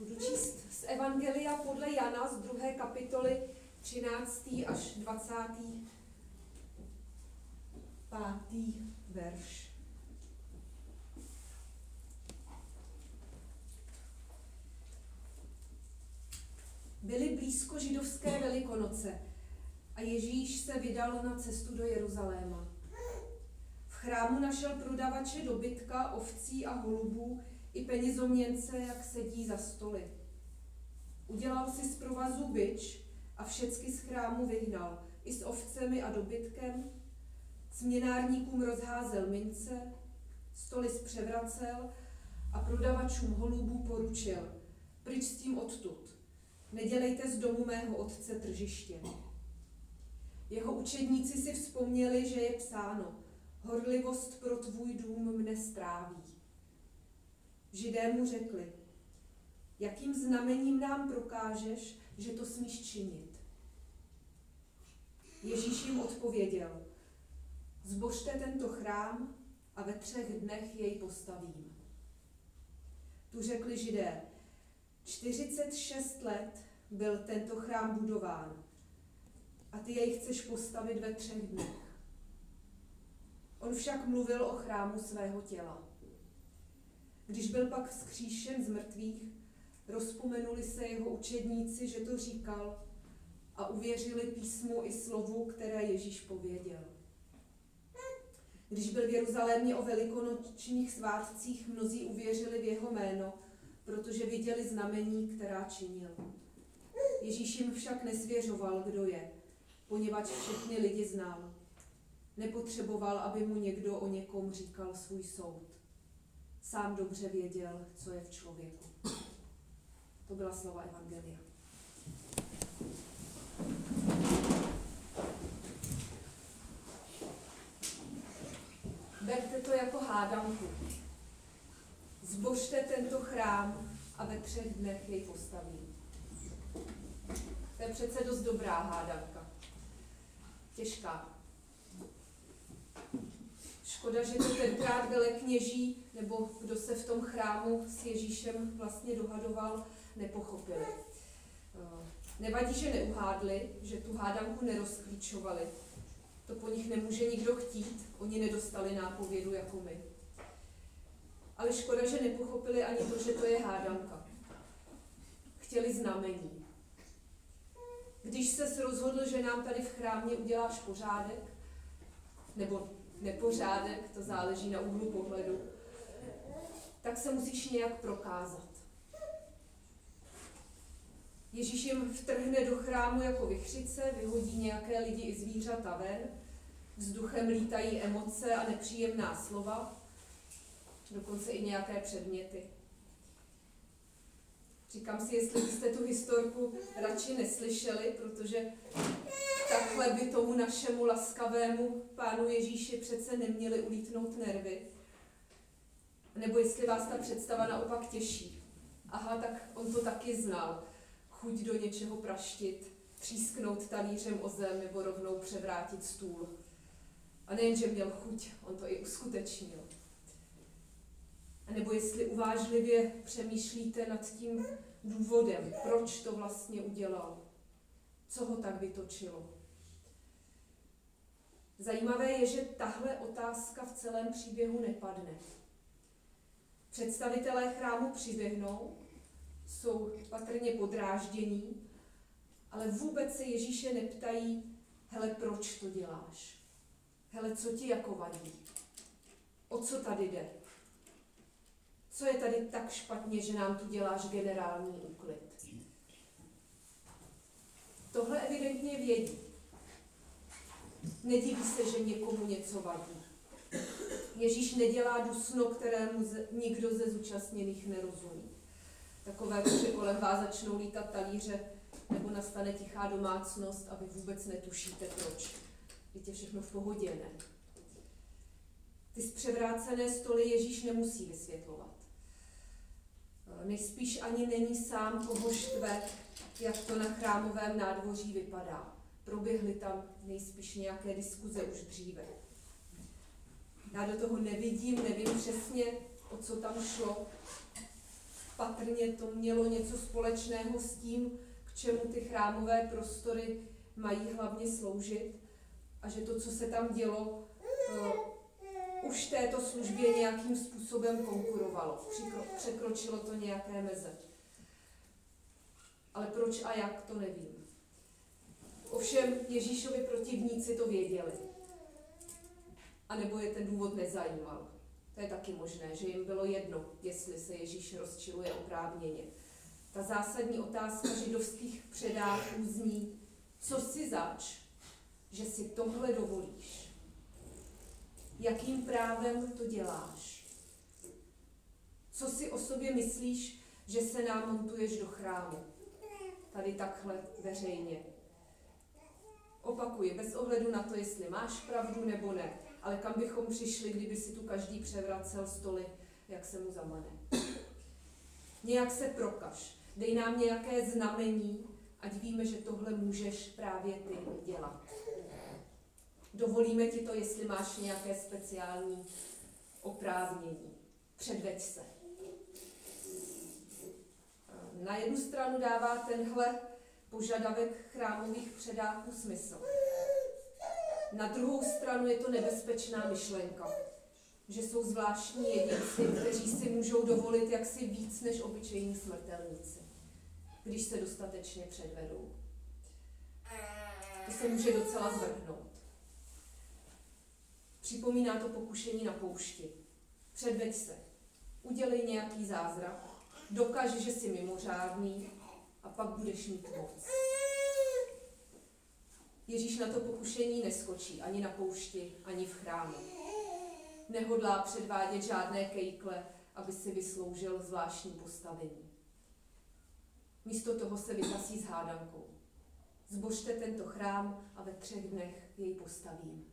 Budu číst z Evangelia podle Jana z 2. kapitoly 13. až 25. verš. Byly blízko židovské Velikonoce a Ježíš se vydal na cestu do Jeruzaléma. V chrámu našel prodavače dobytka, ovcí a holubů i penězoměnce, jak sedí za stoly. Udělal si z provazu bič a všecky z chrámu vyhnal, i s ovcemi a dobytkem. Směnárníkům rozházel mince, stoly zpřevracel a prodavačům holubů poručil: pryč s tím odtud, nedělejte z domu mého otce tržiště. Jeho učedníci si vzpomněli, že je psáno: horlivost pro tvůj dům mne stráví. Židé mu řekli: jakým znamením nám prokážeš, že to smíš činit? Ježíš jim odpověděl: zbořte tento chrám a ve 3 dnech jej postavím. Tu řekli Židé: 46 let byl tento chrám budován a ty jej chceš postavit ve 3 dnech. On však mluvil o chrámu svého těla. Když byl pak vzkříšen z mrtvých, rozpomenuli se jeho učedníci, že to říkal, a uvěřili písmu i slovu, které Ježíš pověděl. Když byl v Jeruzalémě o velikonočních svátcích, mnozí uvěřili v jeho jméno, protože viděli znamení, která činil. Ježíš jim však nesvěřoval, kdo je, poněvadž všechny lidi znal. Nepotřeboval, aby mu někdo o někom říkal svůj soud. Sám dobře věděl, co je v člověku. To byla slova Evangelia. Berte to jako hádanku. Zbořte tento chrám a ve 3 dnech jej postavím. To je přece dost dobrá hádanka. Těžká. Škoda, že to tenkrát velekněží, nebo kdo se v tom chrámu s Ježíšem vlastně dohadoval, nepochopili. Nevadí, že neuhádli, že tu hádanku nerozklíčovali. To po nich nemůže nikdo chtít, oni nedostali nápovědu jako my. Ale škoda, že nepochopili ani to, že to je hádanka. Chtěli znamení. Když ses rozhodl, že nám tady v chrámě uděláš pořádek, nebo nepořádek, to záleží na úhlu pohledu, tak se musíš nějak prokázat. Ježíš jim vtrhne do chrámu jako vichřice, vyhodí nějaké lidi i zvířata ven, vzduchem lítají emoce a nepříjemná slova, dokonce i nějaké předměty. Říkám si, jestli byste tu historku radši neslyšeli, protože takhle by tomu našemu laskavému Pánu Ježíši přece neměli ulítnout nervy. Nebo jestli vás ta představa naopak těší. Aha, tak on to taky znal. Chuť do něčeho praštit, třísknout talířem o zem nebo rovnou převrátit stůl. A nejenže měl chuť, on to i uskutečnil. A nebo jestli uvážlivě přemýšlíte nad tím důvodem, proč to vlastně udělal, co ho tak vytočilo. Zajímavé je, že tahle otázka v celém příběhu nepadne. Představitelé chrámu přiběhnou, jsou patrně podráždění, ale vůbec se Ježíše neptají: hele, proč to děláš? Hele, co ti jako vadí? O co tady jde? Co je tady tak špatně, že nám tu děláš generální úklid? Tohle evidentně vědí. Nediví se, že někomu něco vadí. Ježíš nedělá dusno, kterému nikdo ze zúčastněných nerozumí. Takové, že kolem vás začnou lítat talíře, nebo nastane tichá domácnost a vy vůbec netušíte proč. Je všechno v pohodě, ne? Ty zpřevrácené stoly Ježíš nemusí vysvětlovat. Nejspíš ani není sám, koho štve, jak to na chrámovém nádvoří vypadá. Proběhly tam nejspíš nějaké diskuze už dříve. Já do toho nevidím, nevím přesně, o co tam šlo. Patrně to mělo něco společného s tím, k čemu ty chrámové prostory mají hlavně sloužit a že to, co se tam dělo, už této službě nějakým způsobem konkurovalo. Překročilo to nějaké meze. Ale proč a jak, to nevím. Ovšem Ježíšovi protivníci to věděli. A nebo je ten důvod nezajímal. To je taky možné, že jim bylo jedno, jestli se Ježíš rozčiluje oprávněně. Ta zásadní otázka židovských předáků zní, co si zač, že si tohle dovolíš? Jakým právem to děláš? Co si o sobě myslíš, že se nám montuješ do chrámu? Tady takhle veřejně. Opakuji, bez ohledu na to, jestli máš pravdu nebo ne, ale kam bychom přišli, kdyby si tu každý převracel stoly, jak se mu zamane. Nějak se prokaž, dej nám nějaké znamení, ať víme, že tohle můžeš právě ty dělat. Dovolíme ti to, jestli máš nějaké speciální oprávnění. Předveď se. Na jednu stranu dává tenhle požadavek chrámových předáků smysl. Na druhou stranu je to nebezpečná myšlenka, že jsou zvláštní jedinci, kteří si můžou dovolit jaksi víc než obyčejní smrtelníci, když se dostatečně předvedou. To se může docela zvrhnout. Připomíná to pokušení na poušti. Předveď se, udělej nějaký zázrak, dokaž, že jsi mimořádný a pak budeš mít moc. Ježíš na to pokušení neskočí ani na poušti, ani v chrámu. Nehodlá předvádět žádné kejkle, aby si vysloužil zvláštní postavení. Místo toho se vytasí s hádankou. Zbořte tento chrám a ve 3 dnech jej postavím.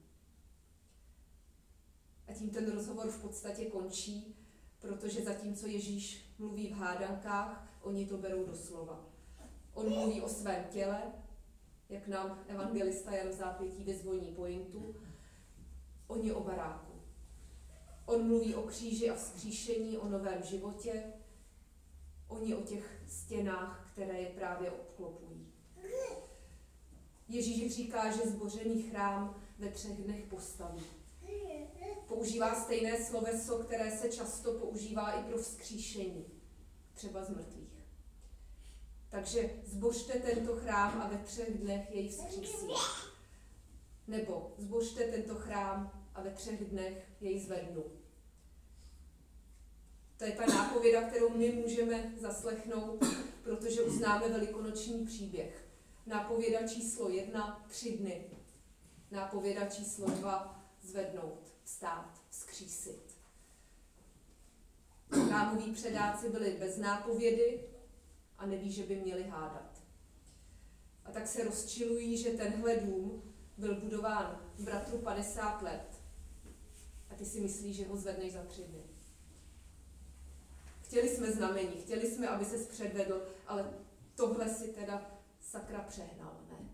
A tím ten rozhovor v podstatě končí, protože zatímco Ježíš mluví v hádankách, oni to berou doslova. On mluví o svém těle, jak nám evangelista Jan Zápětí vyzvoní pointu, oni o baráku. On mluví o kříži a vzkříšení, o novém životě, oni o těch stěnách, které je právě obklopují. Ježíš říká, že zbořený chrám ve 3 dnech postaví. Používá stejné sloveso, které se často používá i pro vzkříšení, třeba z mrtvých. Takže zbořte tento chrám a ve 3 dnech jej vzkřísím. Nebo zbořte tento chrám a ve 3 dnech jej zvednu. To je ta nápověda, kterou my můžeme zaslechnout, protože uznáme velikonoční příběh. Nápověda číslo 1, 3 dny. Nápověda číslo 2, zvednout, vstát, vzkřísit. Chrámoví předáci byli bez nápovědy a neví, že by měli hádat. A tak se rozčilují, že tenhle dům byl budován bratru 50 let a ty si myslíš, že ho zvedneš za 3 dny. Chtěli jsme znamení, chtěli jsme, aby ses předvedl, ale tohle si teda sakra přehnal, ne?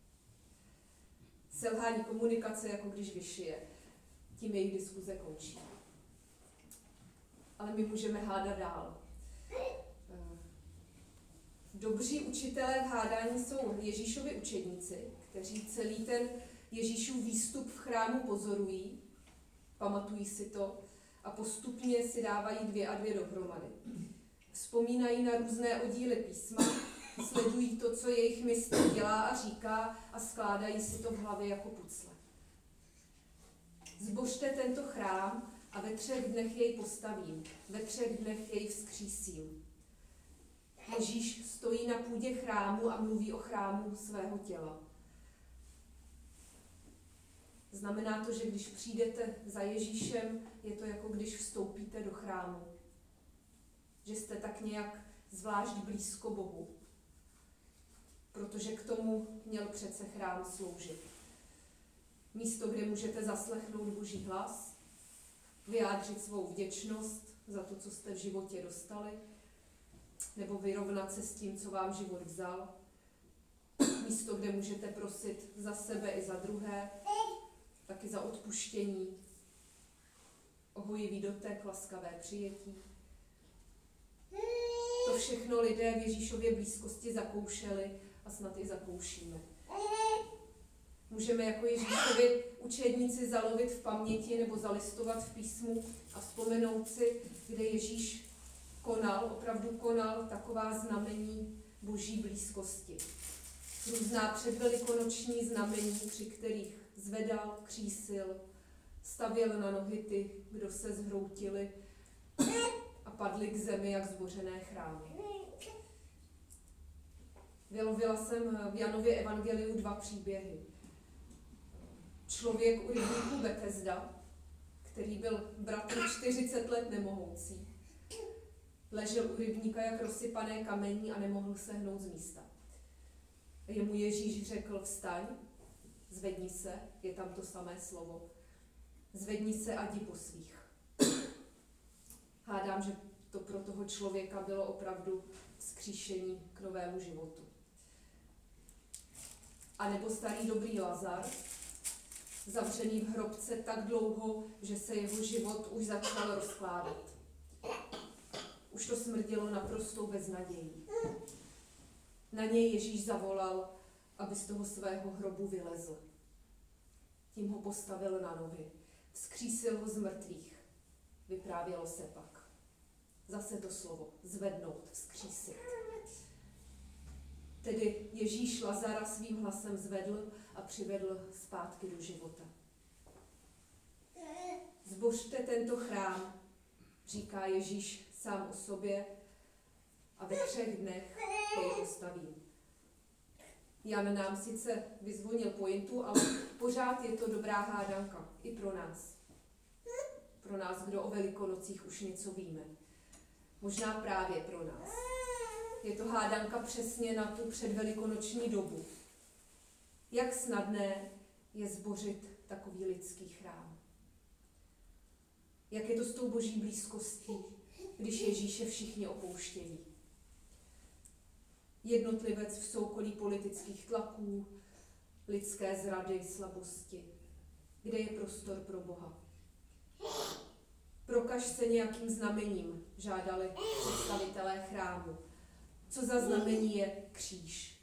Selhání komunikace, jako když vyšije. Tím jejich diskuze končí. Ale my můžeme hádat dál. Dobří učitelé v hádání jsou Ježíšovi učedníci, kteří celý ten Ježíšův výstup v chrámu pozorují, pamatují si to a postupně si dávají 2 a 2 dohromady. Vzpomínají na různé oddíly písma, sledují to, co jejich mistr dělá a říká a skládají si to v hlavě jako pucle. Zbořte tento chrám a ve 3 dnech jej postavím, ve 3 dnech jej vzkřísím. Ježíš stojí na půdě chrámu a mluví o chrámu svého těla. Znamená to, že když přijdete za Ježíšem, je to jako když vstoupíte do chrámu. Že jste tak nějak zvlášť blízko Bohu. Protože k tomu měl přece chrám sloužit. Místo, kde můžete zaslechnout Boží hlas, vyjádřit svou vděčnost za to, co jste v životě dostali, nebo vyrovnat se s tím, co vám život vzal. Místo, kde můžete prosit za sebe i za druhé, taky za odpuštění, o hojivý dotek, laskavé přijetí. to všechno lidé v Ježíšově blízkosti zakoušeli a snad i zakoušíme. Můžeme jako Ježíšovi učedníci zalovit v paměti nebo zalistovat v písmu a vzpomenout si, kde Ježíš konal, opravdu konal taková znamení Boží blízkosti. Různá předvelikonoční znamení, při kterých zvedal, křísil, stavěl na nohy ty, kdo se zhroutili a padli k zemi jak zbořené chrámy. Vylovila jsem v Janově evangeliu 2 příběhy. Člověk u rybníku Betesda, který byl bratr 40 let nemohoucí, ležel u rybníka jak rozsypané kamení a nemohl se hnout z místa. Jemu Ježíš řekl: vstaň, zvedni se, je tam to samé slovo, zvedni se a jdi po svých. Hádám, že to pro toho člověka bylo opravdu vzkříšení k novému životu. A nebo starý dobrý Lazar, zavřený v hrobce tak dlouho, že se jeho život už začal rozkládat. Už to smrdělo naprostou beznadějí. Na něj Ježíš zavolal, aby z toho svého hrobu vylezl. Tím ho postavil na nohy. Vzkřísil ho z mrtvých. Vyprávělo se pak. Zase to slovo. Zvednout, vzkřísit. Tedy Ježíš Lazara svým hlasem zvedl a přivedl zpátky do života. Zbořte tento chrám, říká Ježíš sám o sobě, a ve 3 dnech jej postavím. Jan nám sice vyzvonil pointu, ale pořád je to dobrá hádanka i pro nás. Pro nás, kdo o Velikonocích už něco víme. Možná právě pro nás. Je to hádanka přesně na tu předvelikonoční dobu. Jak snadné je zbořit takový lidský chrám. Jak je to s tou Boží blízkostí, když Ježíše všichni opouštějí. Jednotlivec v soukolí politických tlaků, lidské zrady, slabosti. Kde je prostor pro Boha? Prokaž se nějakým znamením, žádali představitelé chrámu. Co za znamení je kříž?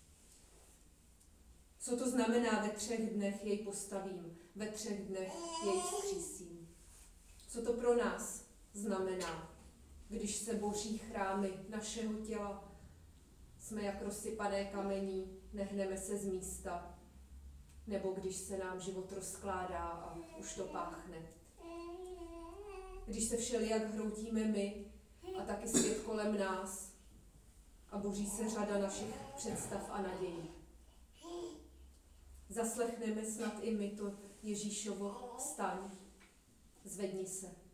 Co to znamená ve 3 dnech jej postavím, ve 3 dnech jej vzkřísím? Co to pro nás znamená, když se boří chrámy našeho těla? Jsme jak rozsypané kamení, nehneme se z místa, nebo když se nám život rozkládá a už to páchne. Když se všelijak hroutíme my a taky svět kolem nás a boří se řada našich představ a nadějí. Zaslechneme snad i my to Ježíšovo: vstaň, zvedni se.